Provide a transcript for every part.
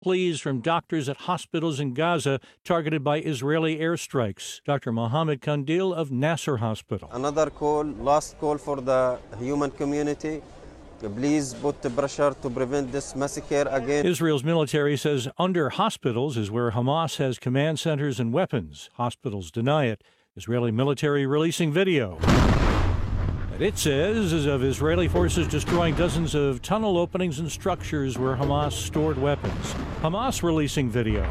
pleas from doctors at hospitals in Gaza targeted by Israeli airstrikes. Dr. Mohammed Kandil of Nasser Hospital. Another call, last call for the human community. Please put the pressure to prevent this massacre again. Israel's military says under hospitals is where Hamas has command centers and weapons. Hospitals deny it. Israeli military releasing video that it says is of Israeli forces destroying dozens of tunnel openings and structures where Hamas stored weapons. Hamas releasing video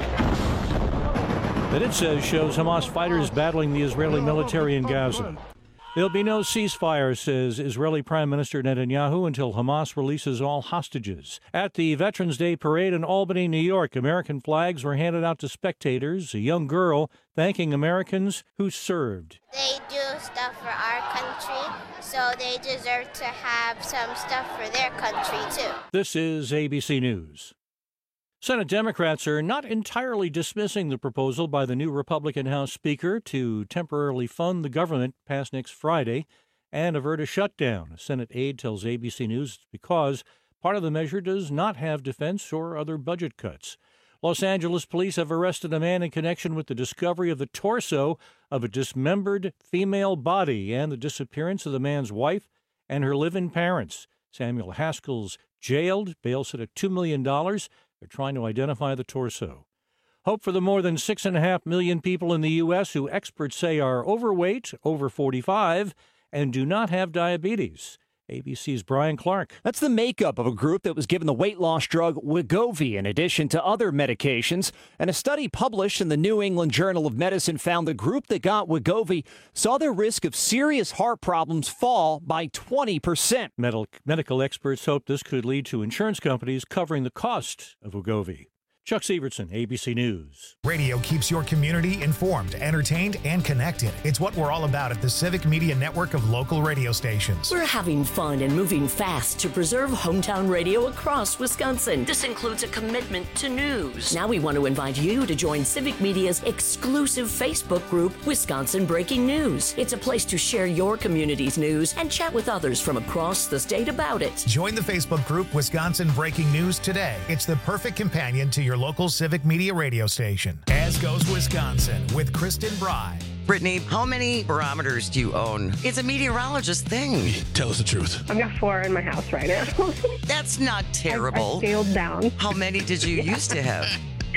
that it says shows Hamas fighters battling the Israeli military in Gaza. There'll be no ceasefire, says Israeli Prime Minister Netanyahu, until Hamas releases all hostages. At the Veterans Day parade in Albany, New York, American flags were handed out to spectators, a young girl thanking Americans who served. They do stuff for our country, so they deserve to have some stuff for their country, too. This is ABC News. Senate Democrats are not entirely dismissing the proposal by the new Republican House Speaker to temporarily fund the government past next Friday and avert a shutdown. A Senate aide tells ABC News it's because part of the measure does not have defense or other budget cuts. Los Angeles police have arrested a man in connection with the discovery of the torso of a dismembered female body and the disappearance of the man's wife and her live-in parents. Samuel Haskell's jailed, bail set at $2 million. They're trying to identify the torso. Hope for the more than 6.5 million people in the U.S. who experts say are overweight, over 45, and do not have diabetes. ABC's Brian Clark. That's the makeup of a group that was given the weight loss drug Wegovy in addition to other medications. And a study published in the New England Journal of Medicine found the group that got Wegovy saw their risk of serious heart problems fall by 20%. Medical experts hope this could lead to insurance companies covering the cost of Wegovy. Chuck Severson, ABC News. Radio keeps your community informed, entertained, and connected. It's what we're all about at the Civic Media Network of local radio stations. We're having fun and moving fast to preserve hometown radio across Wisconsin. This includes a commitment to news. Now we want to invite you to join Civic Media's exclusive Facebook group, Wisconsin Breaking News. It's a place to share your community's news and chat with others from across the state about it. Join the Facebook group Wisconsin Breaking News today. It's the perfect companion to your local Civic Media radio station. As Goes Wisconsin with Kristen Bry. Brittany, how many barometers do you own? It's a meteorologist thing. Tell us the truth. I've got 4 in my house right now. That's not terrible. I scaled down. How many did you used to have?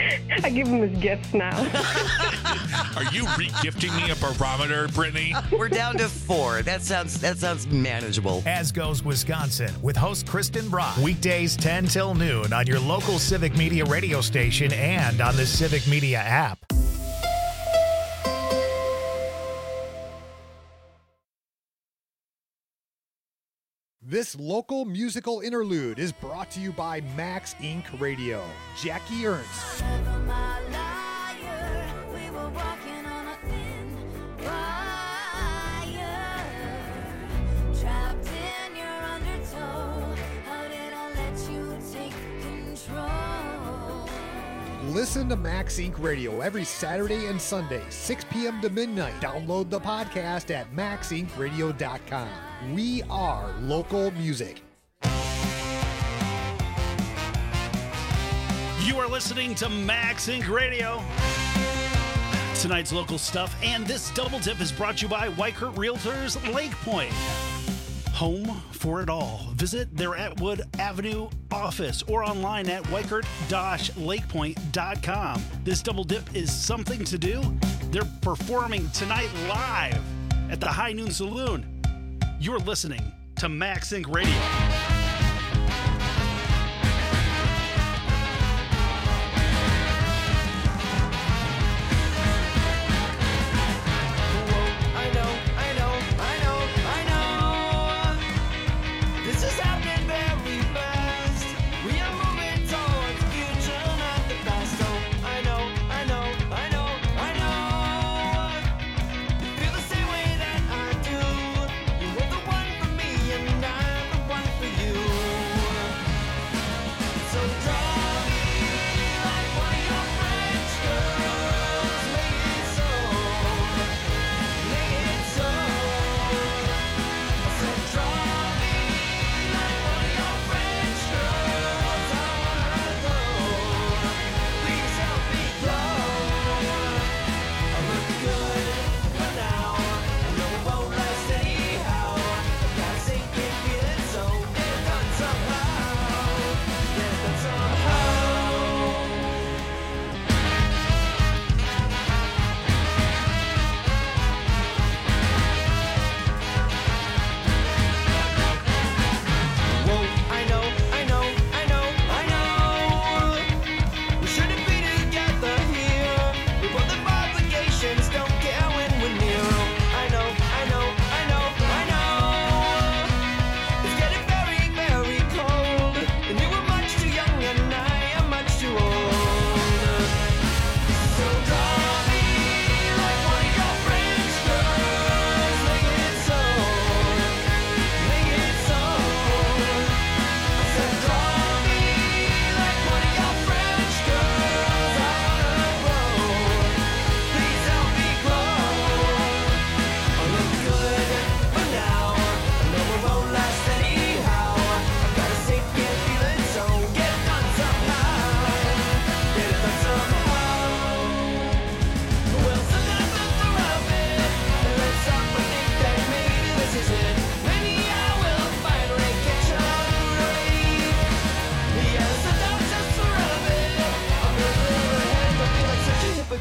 I give them as gifts now. Are you re-gifting me a barometer, Brittany? We're down to 4. That sounds manageable. As Goes Wisconsin with host Kristen Bry. Weekdays 10 till noon on your local Civic Media radio station and on the Civic Media app. This local musical interlude is brought to you by Max Inc. Radio. Jackie Ernst. Listen to Max Inc. Radio every Saturday and Sunday, 6 p.m. to midnight. Download the podcast at maxincradio.com. We are local music. You are listening to Max Inc. Radio. Tonight's local stuff, and this double dip is brought to you by Weichert Realtors Lake Point. Home for it all. Visit their Atwood Avenue office or online at weichert-lakepoint.com. This double dip is something to do. They're performing tonight live at the High Noon Saloon. You're listening to Max Inc. Radio.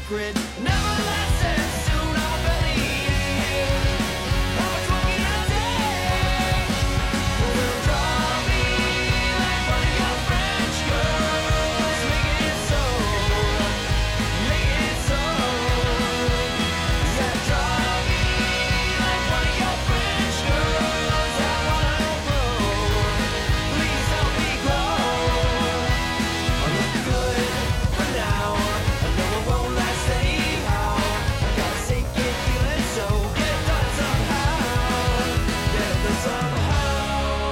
secret never lasted. Soon I will believe. How much more can I take? Will draw me like one of your French girls. Make it so. Make it so. Yeah, draw me like one of your French girls. I wanna grow. Please help me grow. I look good for now. I know it won't last anyhow. I got a sinking feeling, so get done somehow. Get done somehow.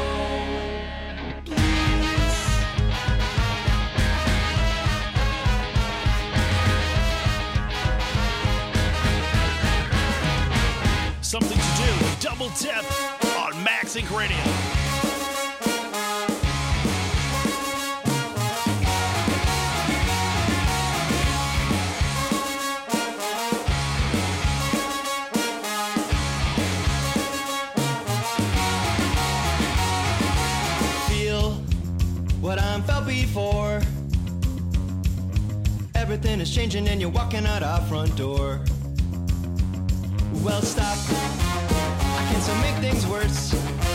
Please. Something to do. Double tip on Max Inc. Radio. Feel what I'm felt before. Everything is changing and you're walking out our front door. Well, stop. I can still make things worse.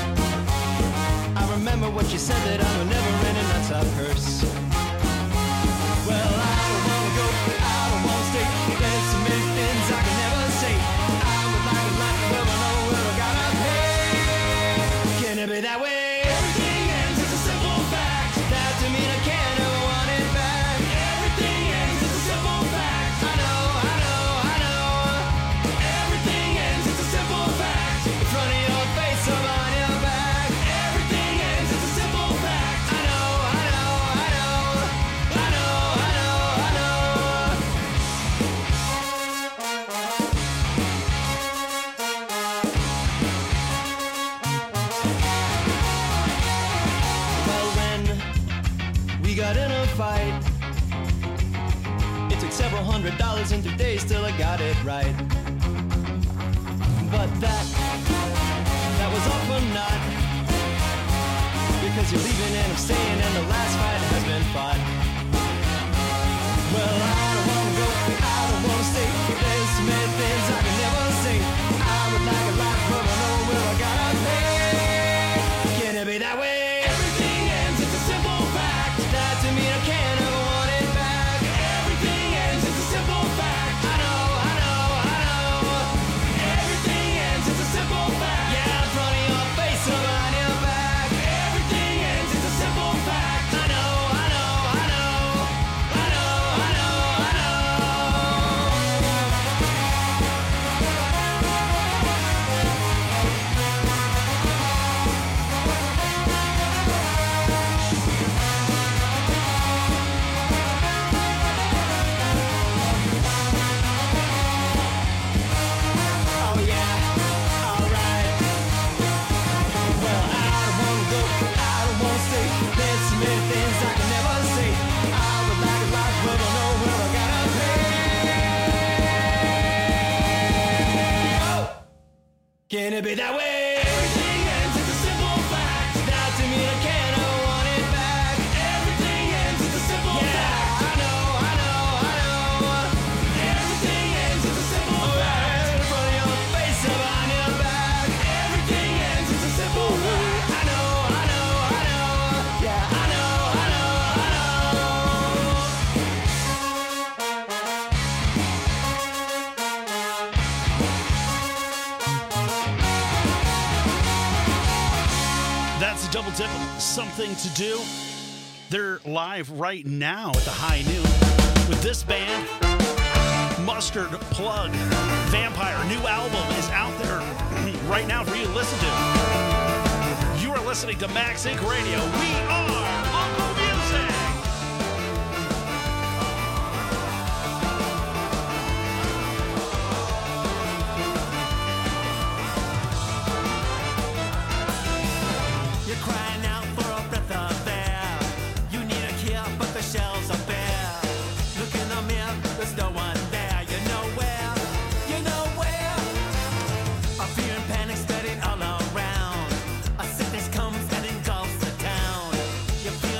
I remember what you said, that I'm a never-ending non-stop curse. Well, I don't wanna go, I don't wanna stay. There's so many things I can never say. I would like a life where I know where I gotta pay. Can it be that way? Everything ends, it's a simple fact. That to me I can't ever want it back. Everything ends, it's a simple fact. I know, I know, I know. Everything ends, it's a simple fact. In front of your face or behind your back. Everything ends, it's a simple fact. I know, I know, I know. I know, I know, I know. Well, when we got in a fight, it took several $100s and 3 days till I got it right. But that was all for naught. Because you're leaving and I'm staying and the last fight has been fought. Well, I don't wanna go, I don't wanna stay. There's so many things I can never say. I would like a life, but I know where I gotta pay. Can it be that way? Everything ends, it's a simple fact. That to me I can't ever want it back. Everything ends, it's a simple fact. I know, I know, I know. Everything ends, it's a simple fact. Yeah, in front of your face or behind your back. Everything ends, it's a simple fact. I know, I know, I know. I know, I know, I know. Oh yeah, alright. Well, I don't wanna go, I don't wanna stay. There's so many things I can never say. I would like a life, but I know where I gotta pay. Oh! Can it be that way? Everything ends, it's a simple fact. Now to me I can't ever want it back. Everything ends, it's a simple fact. I know, I know, I know. Everything ends, it's a simple fact. In front of your face or behind your back. Everything ends, it's a simple fact. I know, I know, I know. Yeah, I know, I know, I know. That's a double tip. Something to do. They're live right now at the high noon with this band, Mustard Plug. Vampire, new album is out there right now for you to listen to. You are listening to Max Inc. Radio. We are local music. You're crying out for a breath of air. You need a cure, but the shelves are bare. Look in the mirror, there's no one there. You're nowhere, you're nowhere. A fear and panic spreading all around. A sickness comes and engulfs the town. You feel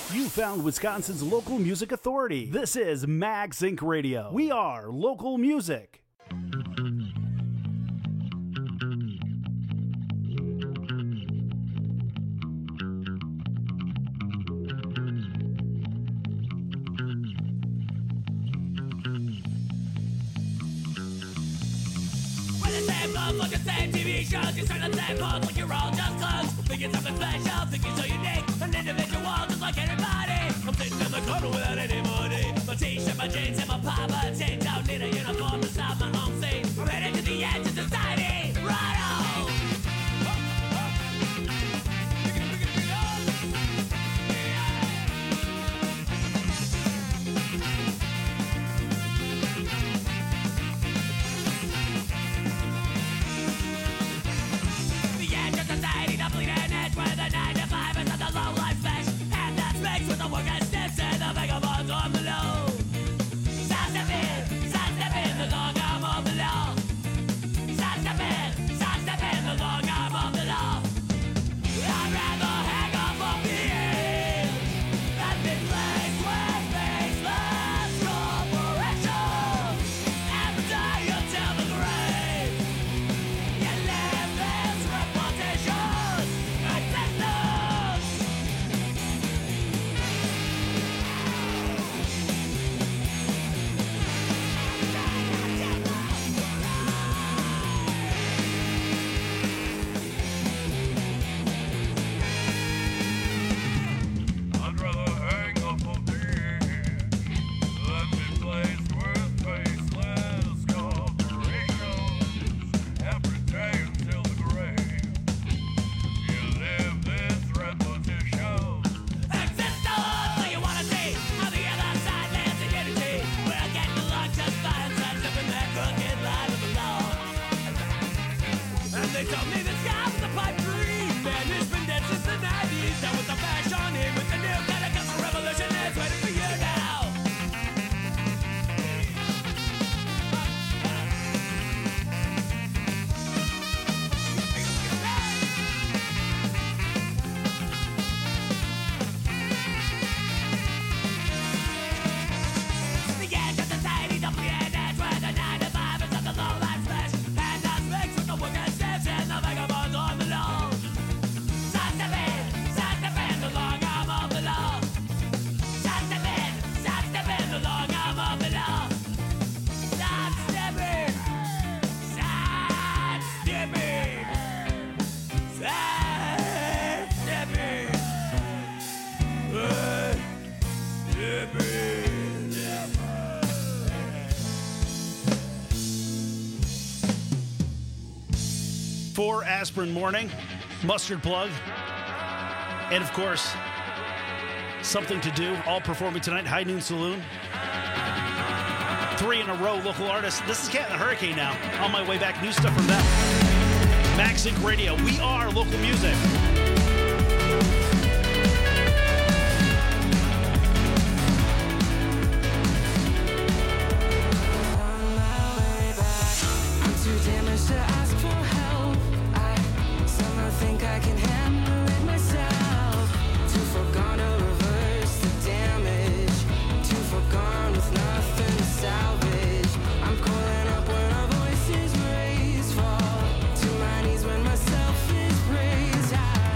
You found Wisconsin's local music authority. This is Max Inc. Radio. We are local music. Look at the same TV shows, you start the same hook like you're all just close. Thinking something special, thinking so unique, an individual just like anybody. I'm sitting in the corner without any money. My t-shirt, my jeans, and my poverty. Don't need a uniform to stop my home scene. I'm headed to the edge of society. Right on! For Aspirin Morning, Mustard Plug, and of course, Something to Do, all performing tonight, High Noon Saloon. 3 in a row, local artists. This is Cat and the Hurricane now. On my way back, new stuff from them. Max Inc. Radio, we are local music. When myself is praised,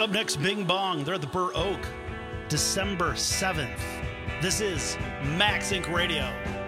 Up next, Bing Bong. They're at the Burr Oak, December 7th. This is Max Inc. Radio.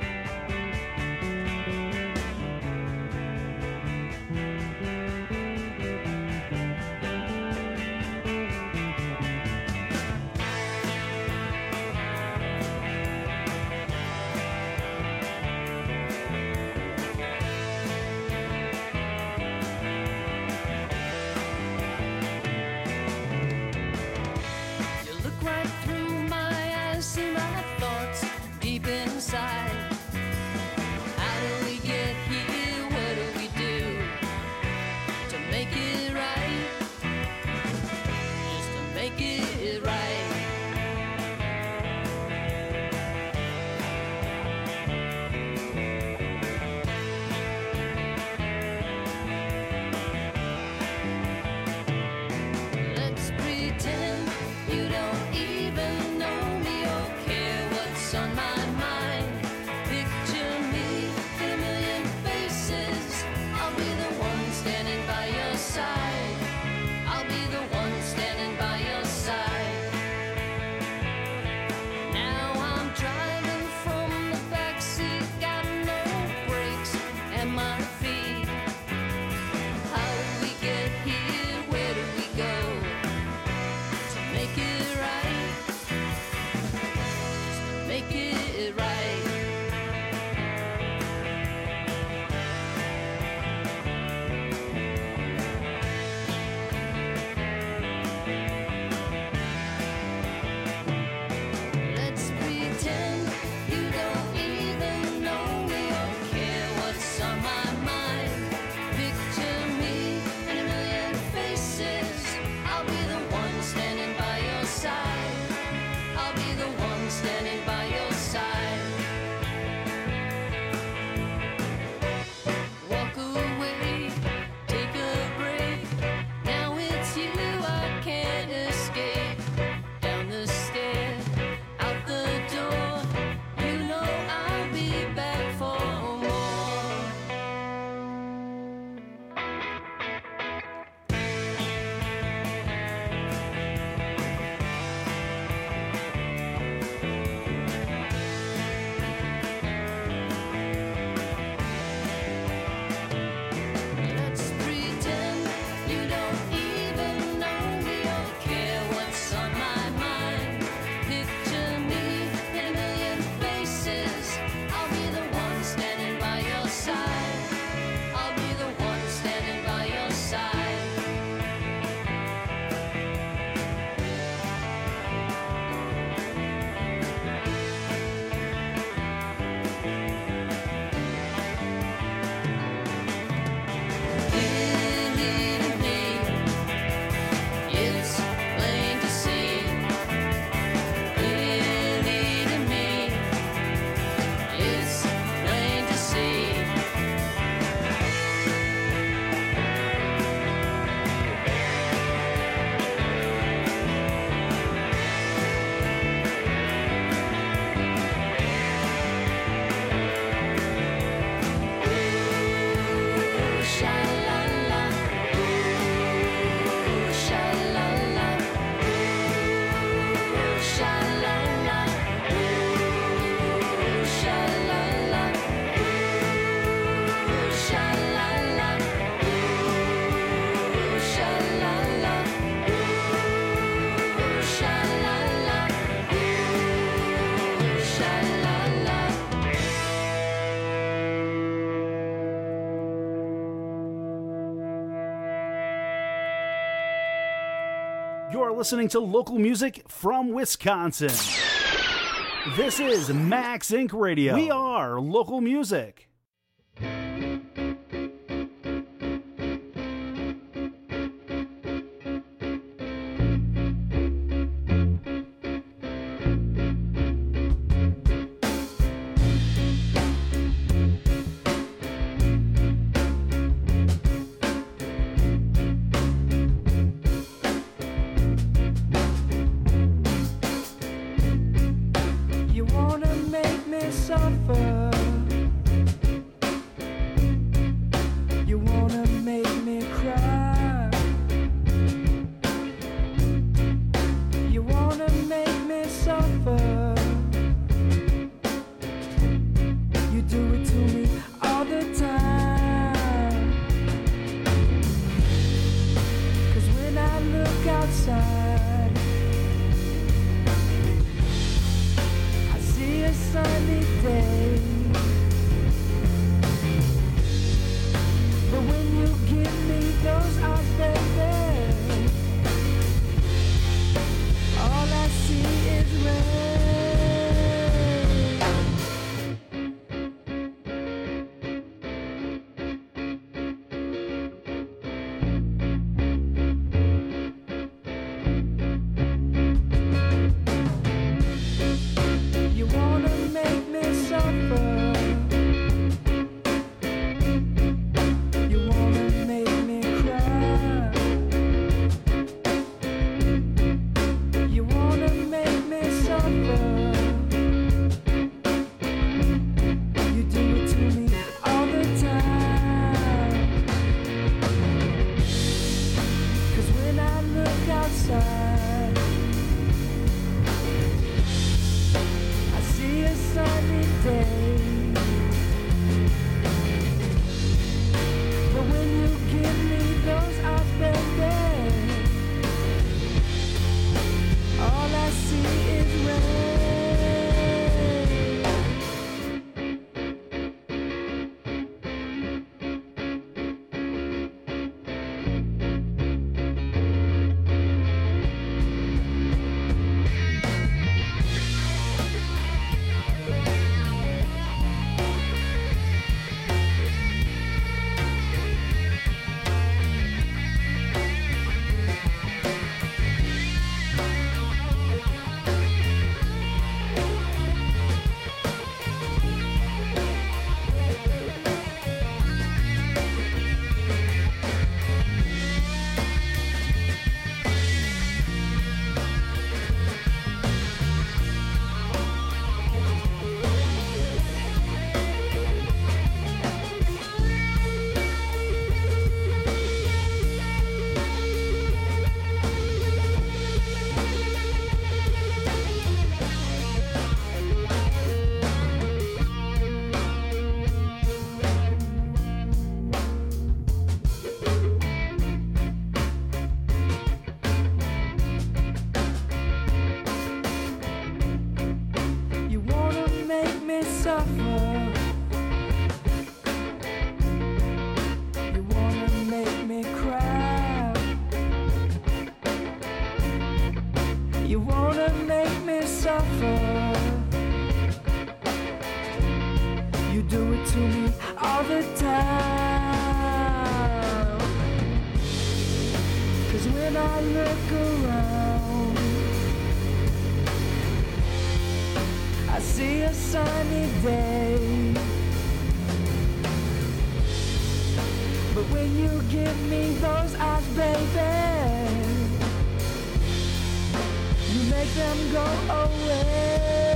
You're listening to local music from Wisconsin. This is Max Inc. Radio. We are local music. You wanna make me suffer. wanna make me suffer. You do it to me all the time. 'Cause when I look around, I see a sunny day. But when you give me those eyes, baby, you make them go away.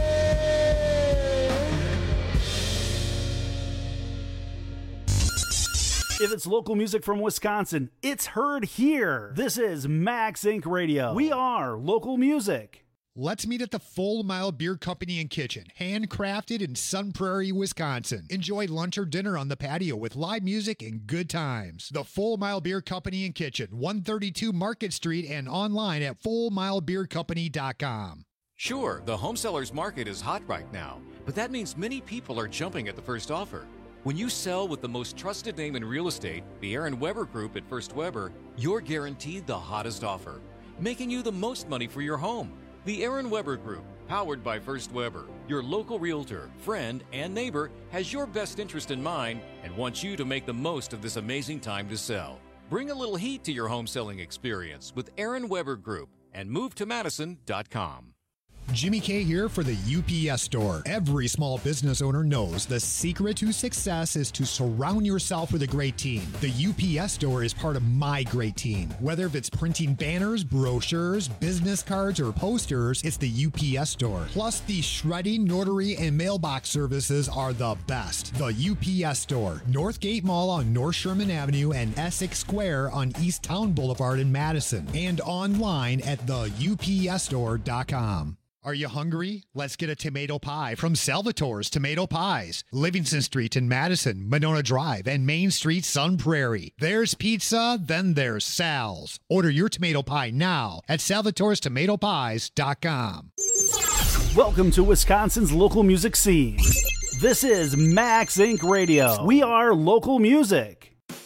If it's local music from Wisconsin, it's heard here. This is Max Inc. Radio. We are local music. Let's meet at the Full Mile Beer Company and Kitchen, handcrafted in Sun Prairie, Wisconsin. Enjoy lunch or dinner on the patio with live music and good times. The Full Mile Beer Company and Kitchen, 132 Market Street, and online at fullmilebeercompany.com. Sure, the home sellers market is hot right now, but that means many people are jumping at the first offer. When you sell with the most trusted name in real estate, the Aaron Weber Group at First Weber, you're guaranteed the hottest offer, making you the most money for your home. The Aaron Weber Group, powered by First Weber, your local realtor, friend, and neighbor, has your best interest in mind and wants you to make the most of this amazing time to sell. Bring a little heat to your home selling experience with Aaron Weber Group and move to Madison.com. Jimmy K here for the UPS Store. Every small business owner knows the secret to success is to surround yourself with a great team. The UPS Store is part of my great team. Whether if it's printing banners, brochures, business cards, or posters, it's the UPS Store. Plus, the shredding, notary, and mailbox services are the best. The UPS Store, Northgate Mall on North Sherman Avenue and Essex Square on East Town Boulevard in Madison, and online at theupsstore.com. Are you hungry? Let's get a tomato pie from Salvatore's Tomato Pies. Livingston Street in Madison, Monona Drive, and Main Street, Sun Prairie. There's pizza, then there's Sal's. Order your tomato pie now at salvatorestomatopies.com. Welcome to Wisconsin's local music scene. This is Max Inc. Radio. We are local music.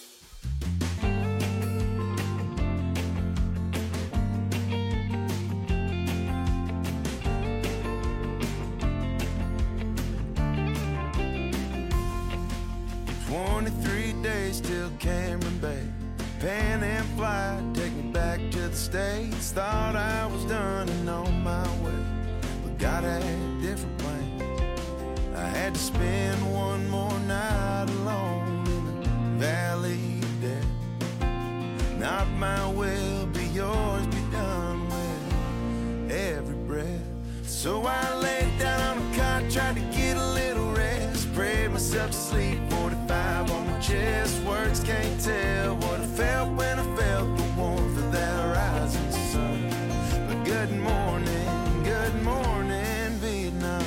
Cameron Bay, Pan Am flight, take me back to the States. Thought I was done and on my way, but God had different plans. I had to spend one more night alone in the valley of death. Not my will, be yours, be done with every breath. So I laid down on a cot, tried to get a little rest, prayed myself to sleep, 45 on my chest. Words can't tell what I felt when I felt the warmth of that rising sun. But good morning, Vietnam.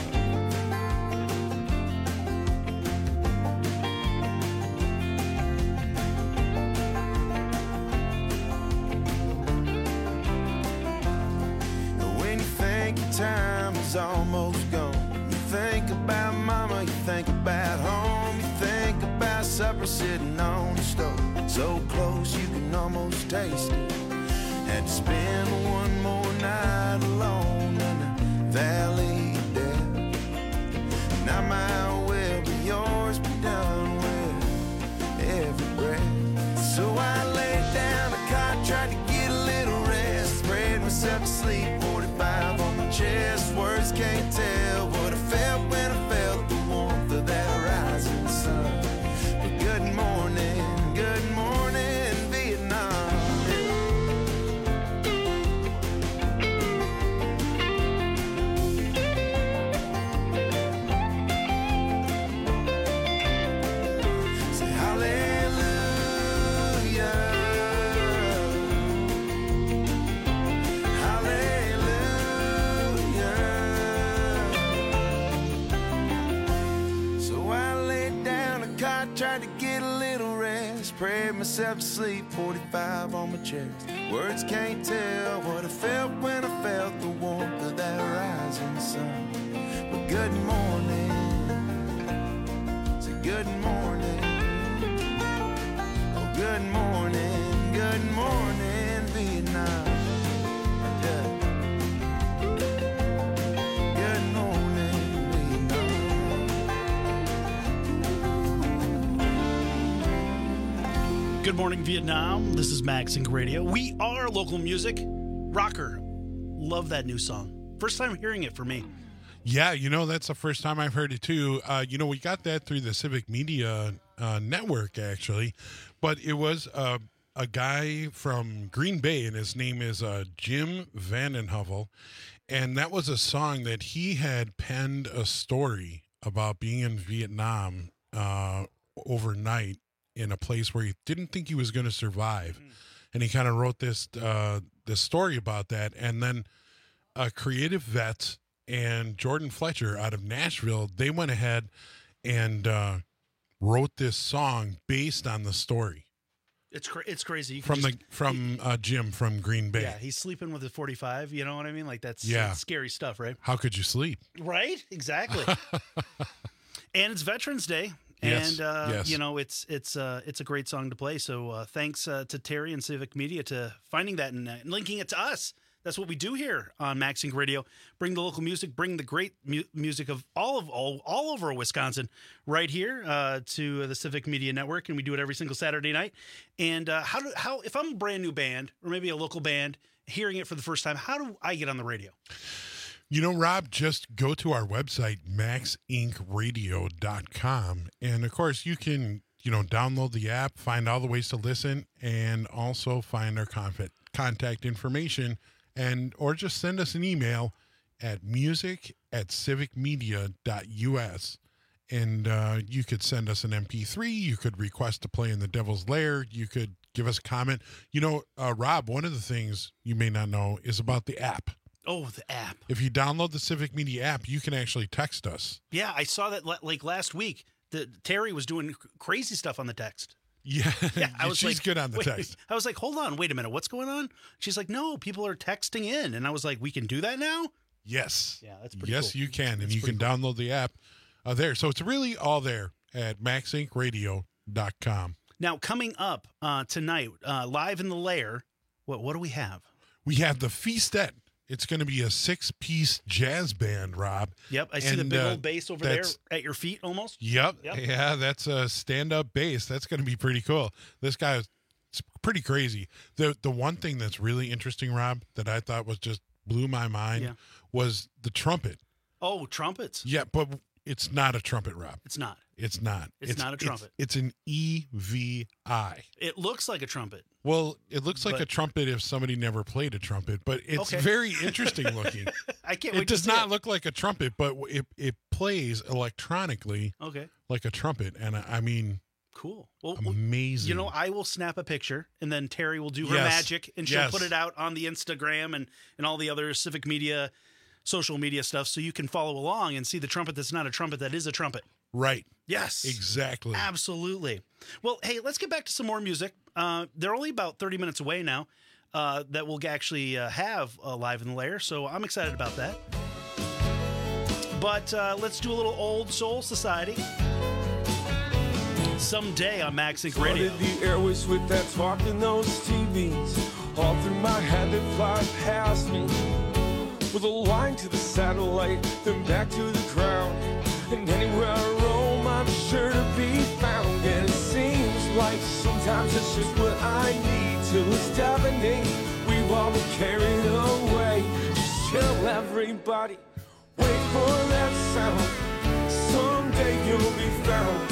When you think your time is almost gone, you think about mama, you think about home, you think about supper sitting on the stove, so close you can almost taste it. Had to spend one more night alone in the valley of death. Not my will, but yours, be done with every breath. So I laid down a cot, tried to get a little rest, spread myself to sleep, 45 on my chest. Words can't tell what I felt when I felt the warmth of that rising sun. But good morning, Vietnam. Say hallelujah, hallelujah. So I laid down a cot, tried to get a little rest, prayed myself to sleep, 45 on my chest. Words can't tell what I felt when I felt the warmth of that rising sun. But good morning, say good morning, oh good morning, Vietnam. Yeah. Good morning, Vietnam. This is MagSync Radio. We are local music. Rocker. Love that new song. First time hearing it for me. Yeah, that's the first time I've heard it too. We got that through the Civic Media Network, actually. But it was a guy from Green Bay, and his name is Jim Vandenhovel. And that was a song that he had penned a story about being in Vietnam overnight in a place where he didn't think he was going to survive. And he kind of wrote this story about that. And then Creative Vets and Jordan Fletcher out of Nashville, they went ahead and wrote this song based on the story. It's crazy. From Jim from Green Bay. Yeah, he's sleeping with a 45. You know what I mean? Like that's scary stuff, right? How could you sleep? Right? Exactly. And it's Veterans Day. Yes, And yes. it's a great song to play. So thanks to Terry and Civic Media to finding that and linking it to us. That's what we do here on MagSync Radio. Bring the local music, bring the great music of all over Wisconsin right here to the Civic Media Network, and we do it every single Saturday night. And how if I'm a brand new band or maybe a local band hearing it for the first time, how do I get on the radio? Rob, just go to our website, maxincradio.com. And, of course, you can, download the app, find all the ways to listen, and also find our contact information, or just send us an email at music@civicmedia.us. And you could send us an MP3. You could request to play in the Devil's Lair. You could give us a comment. Rob, one of the things you may not know is about the app. Oh, the app. If you download the Civic Media app, you can actually text us. Yeah, I saw that like last week. Terry was doing crazy stuff on the text. Yeah, she's good on the text. I was like, hold on, wait a minute. What's going on? She's like, no, people are texting in. And I was like, we can do that now? Yes. Yeah, that's pretty cool. Yes, you can. And you can download the app there. So it's really all there at maxincradio.com. Now, coming up tonight, live in the Lair, what do we have? We have the Feastette. It's going to be a 6-piece jazz band, Rob. Yep, I see the big old bass over there at your feet almost. Yep. Yeah, that's a stand-up bass. That's going to be pretty cool. This guy is pretty crazy. The one thing that's really interesting, Rob, that I thought was just blew my mind was the trumpet. Oh, trumpets. Yeah, but it's not a trumpet, Rob. It's not. It's not. It's not a trumpet. It's an EVI. It looks like a trumpet. Well, it looks like a trumpet if somebody never played a trumpet, but it's very interesting looking. I can't wait It does to see not look like a trumpet, but it plays electronically like a trumpet. And I mean, cool. Well, amazing. I will snap a picture, and then Terry will do her magic, and she'll put it out on the Instagram and all the other Civic Media, social media stuff, so you can follow along and see the trumpet that's not a trumpet that is a trumpet. Right. Yes. Exactly. Absolutely. Well, hey, let's get back to some more music. They're only about 30 minutes away now that we'll actually have live in the Lair, so I'm excited about that. But let's do a little Old Soul Society. Someday on MagSync Radio. Flooded the airways with that talk in those TVs. All through my head they fly past me. With a line to the satellite, then back to the ground. And anywhere I roam, I'm sure to be found. And it seems like sometimes it's just what I need. Till it's deafening, we've all been carried away. Just chill, everybody, wait for that sound. Someday you'll be found.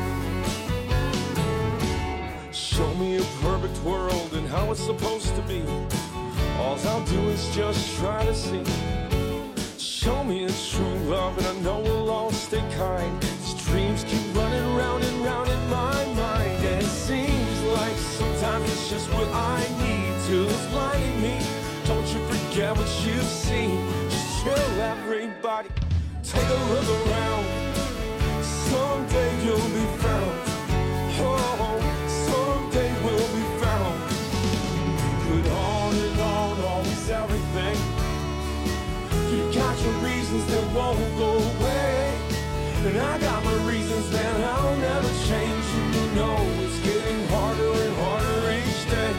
Show me a perfect world and how it's supposed to be. All I'll do is just try to see. Show me a true love and I know we'll all stay kind. These dreams keep running round and round in my mind. And it seems like sometimes it's just what I need till it's blinding me. Don't you forget what you've seen. Just chill, everybody, take a look around. Someday you'll be found. Oh, someday we'll be found. Put on and on, always everything. You got your reasons that won't go away. And I got my reasons that I'll never change. You know it's getting harder and harder each day.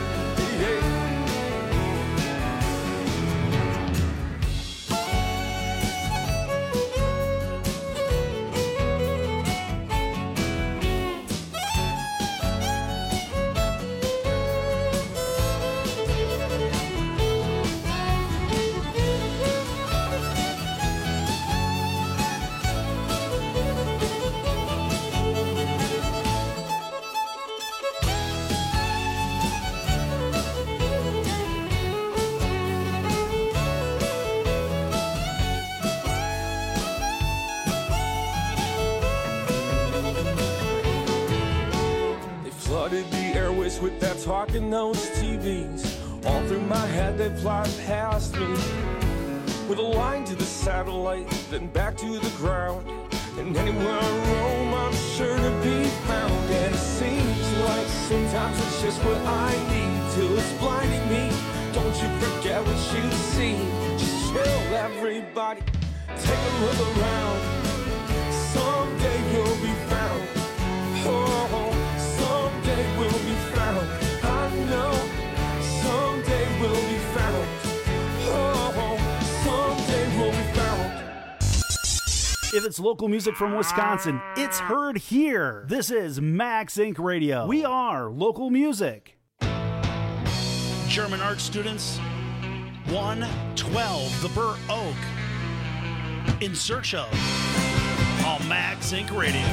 with that talk in those TVs. All through my head they fly past me, with a line to the satellite, then back to the ground. And anywhere I roam, I'm sure to be found. And it seems like sometimes it's just what I need, till it's blinding me. Don't you forget what you see. Just chill, everybody, take a look around. Someday you'll be found. Oh, someday we'll be found. I know, someday we'll be found. Oh, someday we'll be found. If it's local music from Wisconsin, it's heard here. This is Max Inc. Radio. We are local music. German art students, 112, the Burr Oak, In Search of, on Max Inc. Radio.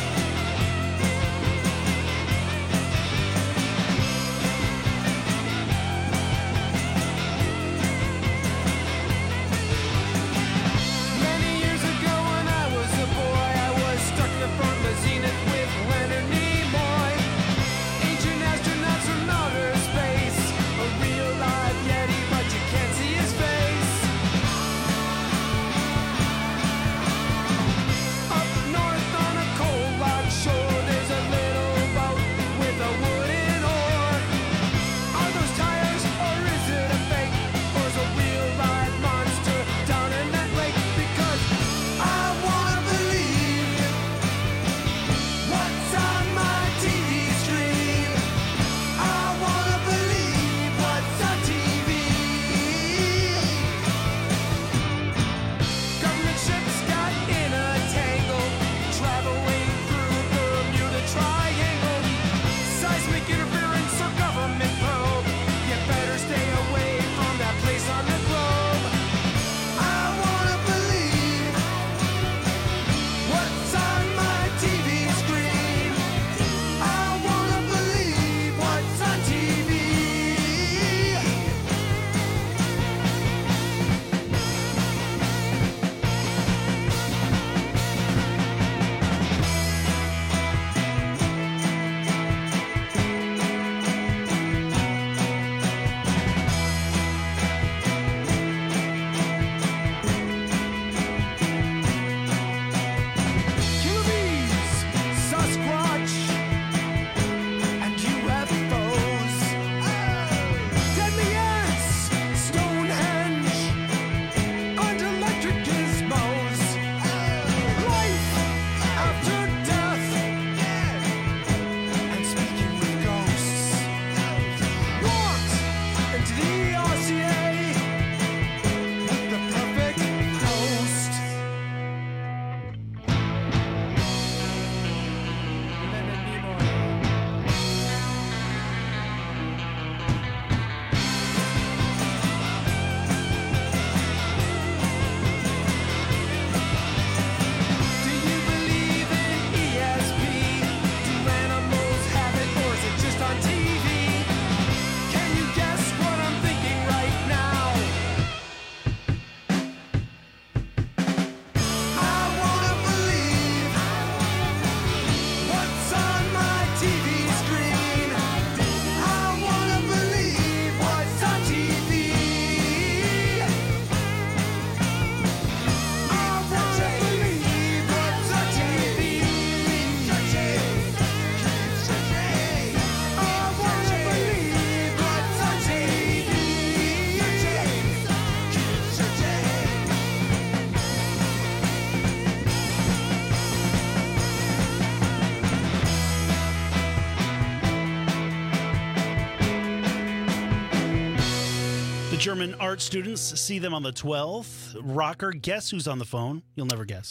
German art students, see them on the 12th. Rocker, guess who's on the phone? You'll never guess.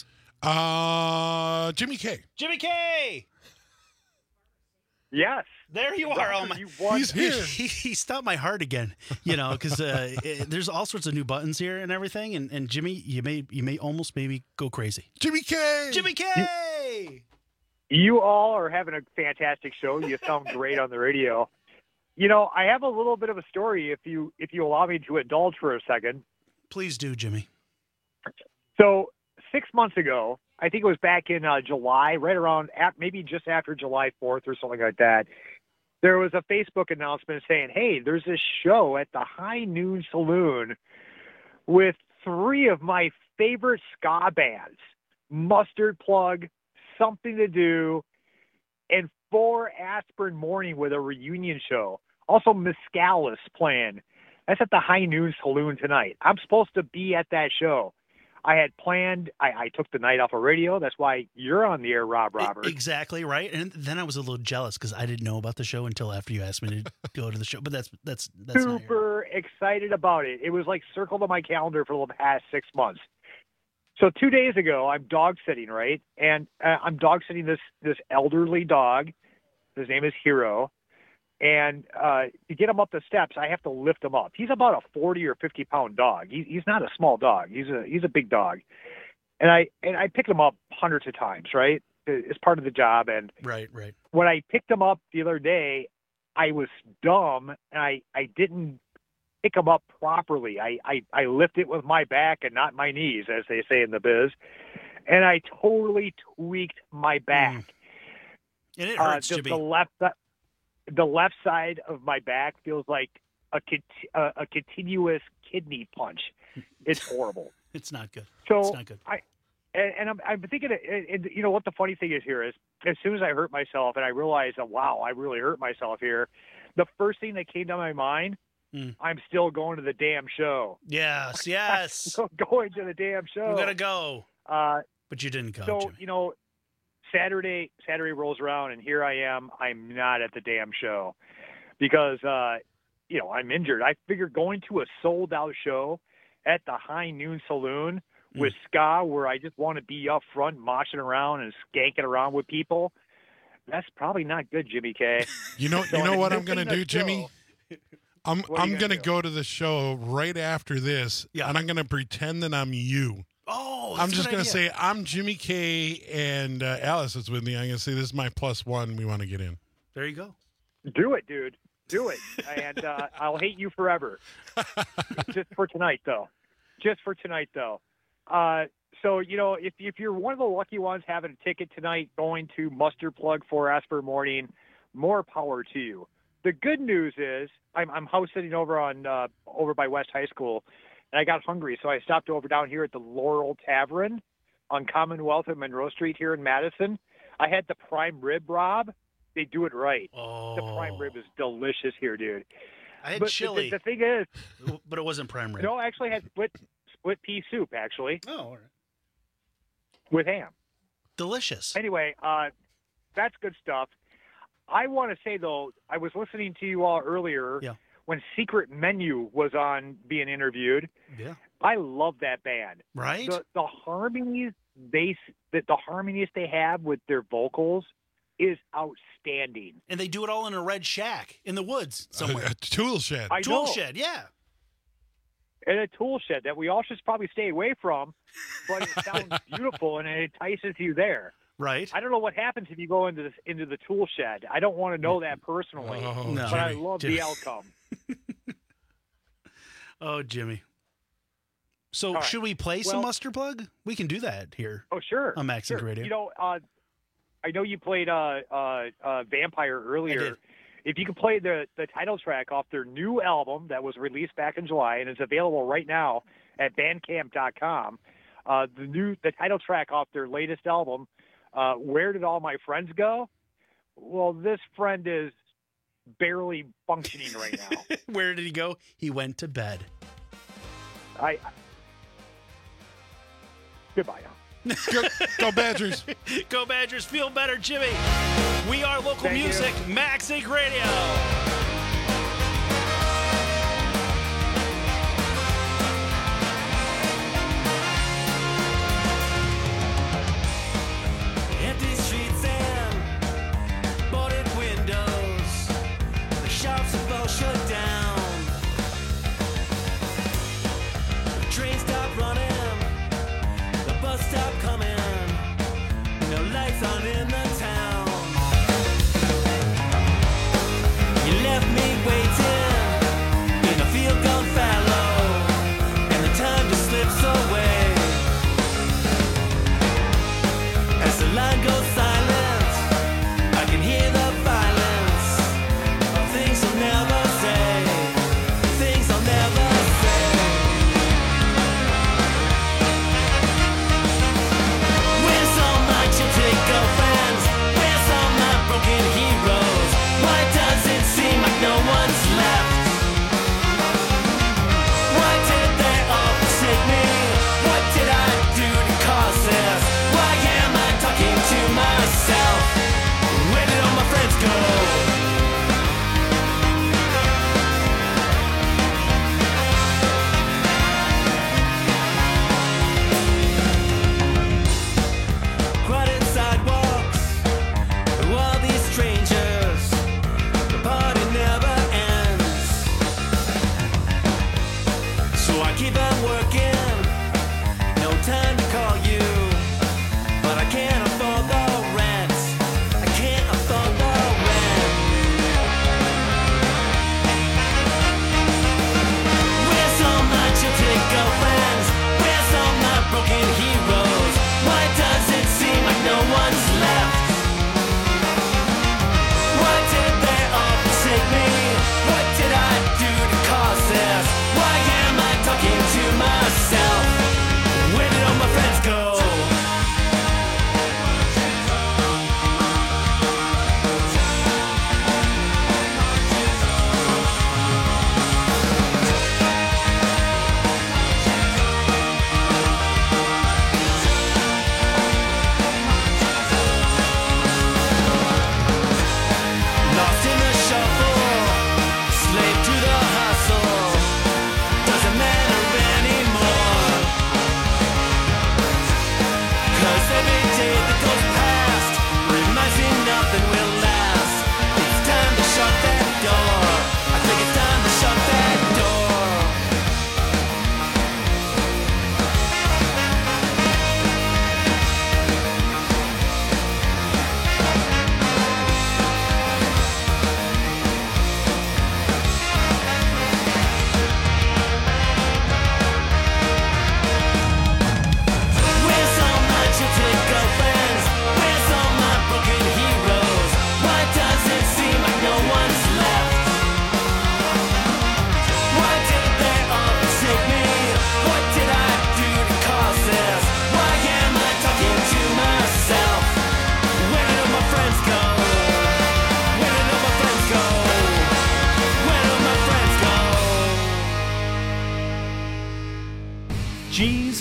Jimmy K. Jimmy K! Yes. There you are. Oh my, he's here. He stopped my heart again, you know, because there's all sorts of new buttons here and everything. And Jimmy, you may almost maybe go crazy. Jimmy K! Jimmy K! You all are having a fantastic show. You sound great on the radio. You know, I have a little bit of a story if you allow me to indulge for a second. Please do, Jimmy. So 6 months ago, I think it was back in July, right around maybe just after July 4th or something like that, there was a Facebook announcement saying, hey, there's this show at the High Noon Saloon with 3 of my favorite ska bands, Mustard Plug, Something to Do, and 4 Aspirin Morning with a reunion show. Also, Mescalis playing. That's at the High Noon Saloon tonight. I'm supposed to be at that show. I had planned, I took the night off of radio. That's why you're on the air, Rob Roberts. Exactly, right? And then I was a little jealous because I didn't know about the show until after you asked me to go to the show. But that's super excited about it. It was like circled on my calendar for the past 6 months. So 2 days ago, I'm dog sitting, right? And I'm dog sitting this elderly dog. His name is Hero. And to get him up the steps, I have to lift him up. He's about a 40 or 50 pound dog. He's not a small dog. He's a big dog. And I picked him up hundreds of times, right? It's part of the job. And right. When I picked him up the other day, I was dumb and I didn't pick him up properly. I lift it with my back and not my knees, as they say in the biz. And I totally tweaked my back. And it hurts, Jimmy. The left side of my back feels like a continuous kidney punch. It's horrible. It's not good. So it's not good. I'm thinking, and you know what the funny thing is here is, as soon as I hurt myself and I realized, wow, I really hurt myself here, the first thing that came to my mind, I'm still going to the damn show. Yes. I'm still going to the damn show. You gotta go. But you didn't go. So Jimmy. you know, Saturday rolls around and here I am. I'm not at the damn show because I'm injured. I figured going to a sold out show at the High Noon Saloon with ska, where I just want to be up front, moshing around and skanking around with people. That's probably not good, Jimmy K. You know what I'm going to do, Jimmy? I'm going to go to the show right after this, and I'm going to pretend that I'm you. Oh, I'm just going to say, I'm Jimmy K, and Alice is with me. I'm going to say, this is my +1. We want to get in. There you go. Do it, dude. Do it. And I'll hate you forever. Just for tonight, though. So, if you're one of the lucky ones having a ticket tonight going to Mustard Plug 4 Aspirin Morning, more power to you. The good news is I'm house sitting over by West High School, and I got hungry, so I stopped over down here at the Laurel Tavern on Commonwealth and Monroe Street here in Madison. I had the prime rib, Rob. They do it right. Oh. The prime rib is delicious here, dude. I had chili. The thing is, but it wasn't prime rib. No, I actually had split pea soup, actually. Oh, all right. With ham. Delicious. Anyway, that's good stuff. I want to say, though, I was listening to you all earlier when Secret Menu was on being interviewed. Yeah. I love that band. Right? The harmonies the harmonies they have with their vocals is outstanding. And they do it all in a red shack in the woods somewhere. A tool shed. Tool shed, yeah. And a tool shed that we all should probably stay away from, but it sounds beautiful and it entices you there. Right. I don't know what happens if you go into the tool shed. I don't want to know that personally, but I love the outcome. Oh, Jimmy. So should we play some Mustard Plug? We can do that here. Oh, sure. On Max Inc. Radio. You know, I know you played Vampire earlier. I did. If you could play the title track off their new album that was released back in July and is available right now at Bandcamp.com, the title track off their latest album, Where Did All My Friends Go? Well, this friend is barely functioning right now. Where did he go? He went to bed. Goodbye now. Go Badgers. Go Badgers. Feel better, Jimmy. We are local Thank music, you. Max Inc. Radio. Empty streets and boarded windows. The shops are both shut down. The train stopped running. The bus stopped coming. No lights on in the town. You left me waiting in a field gone fallow, and the time just slips away. As the line goes silent, I can hear the violence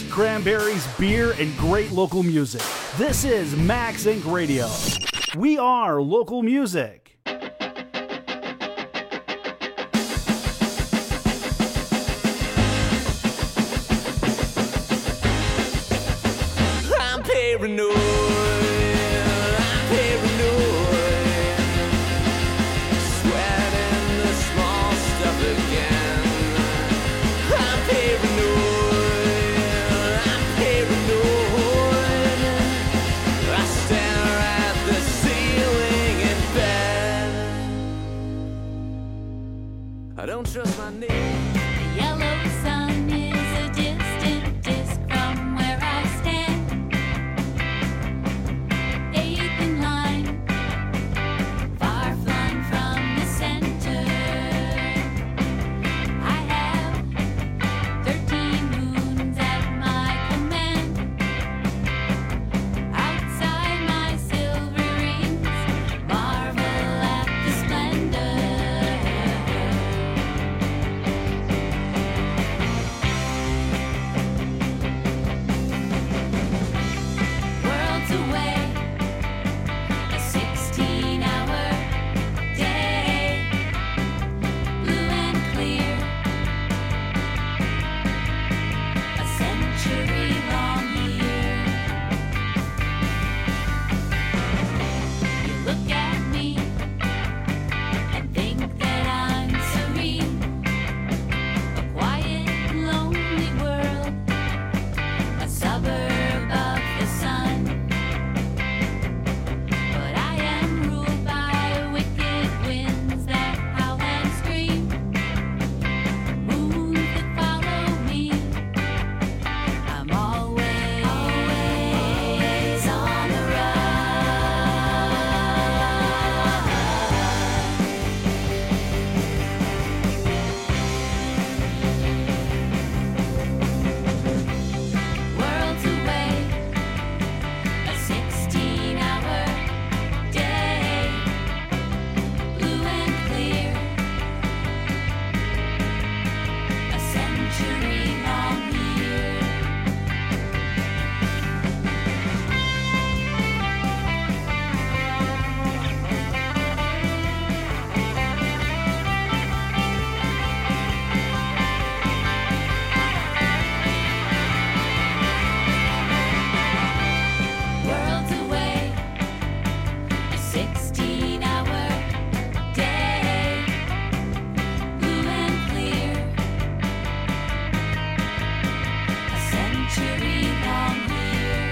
cranberries, beer, and great local music. This is Max Inc. Radio. We are local music. I'm paranoid. I'm paranoid. Sweating the small stuff again. I'm paranoid. I'm paranoid. I stare at the ceiling in bed. I don't trust my name. The yellow sun is a distant disk from where I stand. Eighth in line, far flung from the center. I have 13 moons at my command. Outside my silver rings, marvel at the splendor. Worlds away, a 16-hour day, blue and clear, a century-long year. You look at me and think that I'm serene, a quiet, lonely world, a suburb of the sun. But I am ruled by wicked winds that howl and scream, moons that follow me. I'm always on the Worlds away, a 16-hour day, blue and clear, a century-long year. Worlds away, a 16-hour day, blue and clear, a century-long year.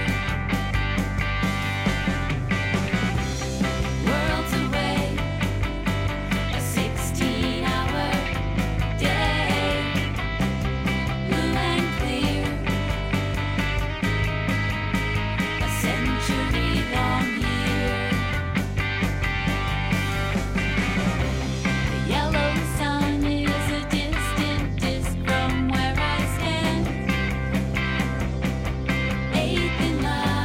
Worlds away, a 16-hour day, blue and clear, a century-long year. The yellow sun is a distant disk from where I stand. Eighth in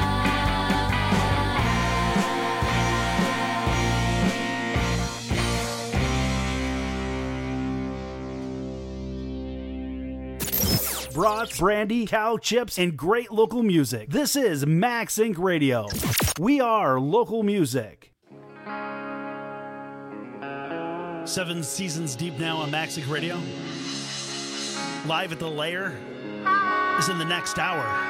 Brats, brandy, cow chips, and great local music. This is Max Inc. Radio. We are local music. 7 seasons deep now on Max Inc. Radio. Live at the Lair is in the next hour.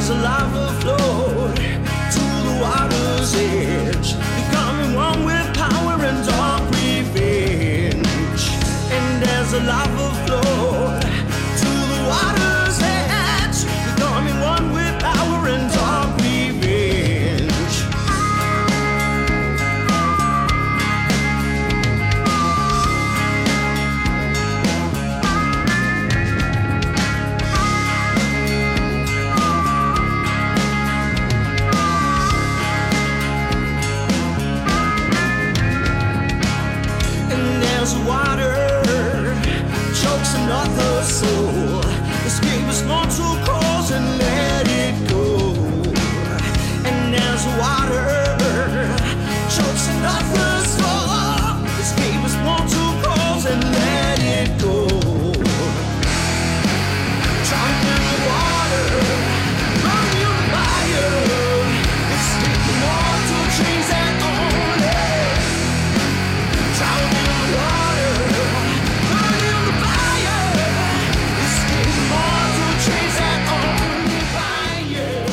as the lava flowed to the water's edge, becoming one with power and dark revenge. And as the lava flowed to the water's edge, becoming one with power and dark revenge. Water chokes another soul. Escape its mortal cause and let it go. And as water chokes another soul, escape its mortal cause and let it go. Drown in the water, burn you in fire. Escape the mortal chains that only drown in the water, burn in the fire. Escape the mortal chains that only fire.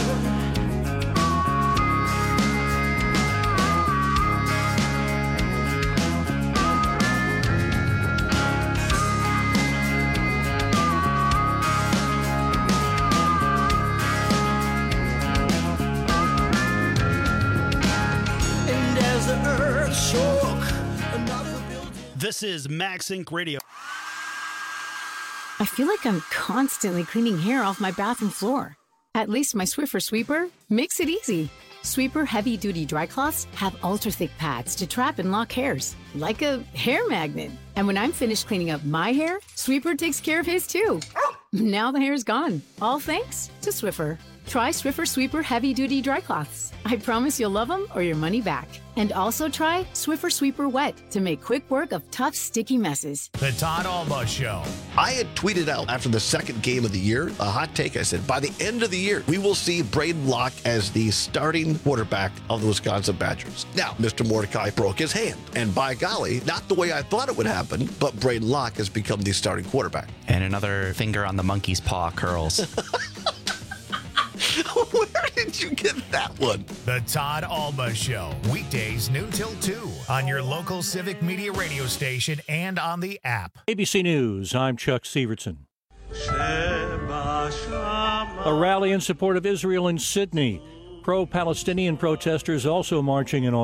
And as the earth shook, another building. This is Max Inc. Radio. I feel like I'm constantly cleaning hair off my bathroom floor. At least my Swiffer Sweeper makes it easy. Sweeper heavy-duty dry cloths have ultra-thick pads to trap and lock hairs, like a hair magnet. And when I'm finished cleaning up my hair, Sweeper takes care of his too. Now the hair's gone, all thanks to Swiffer. Try Swiffer Sweeper heavy-duty dry cloths. I promise you'll love them or your money back. And also try Swiffer Sweeper Wet to make quick work of tough, sticky messes. The Todd Alba Show. I had tweeted out after the second game of the year, a hot take. I said, by the end of the year, we will see Braden Locke as the starting quarterback of the Wisconsin Badgers. Now, Mr. Mordecai broke his hand. And by golly, not the way I thought it would happen, but Braden Locke has become the starting quarterback. And another finger on the monkey's paw curls. Where did you get that one? The Todd Alba Show. Weekdays noon till 2 on your local Civic Media radio station and on the app. ABC News, I'm Chuck Severson. A rally in support of Israel in Sydney. Pro-Palestinian protesters also marching in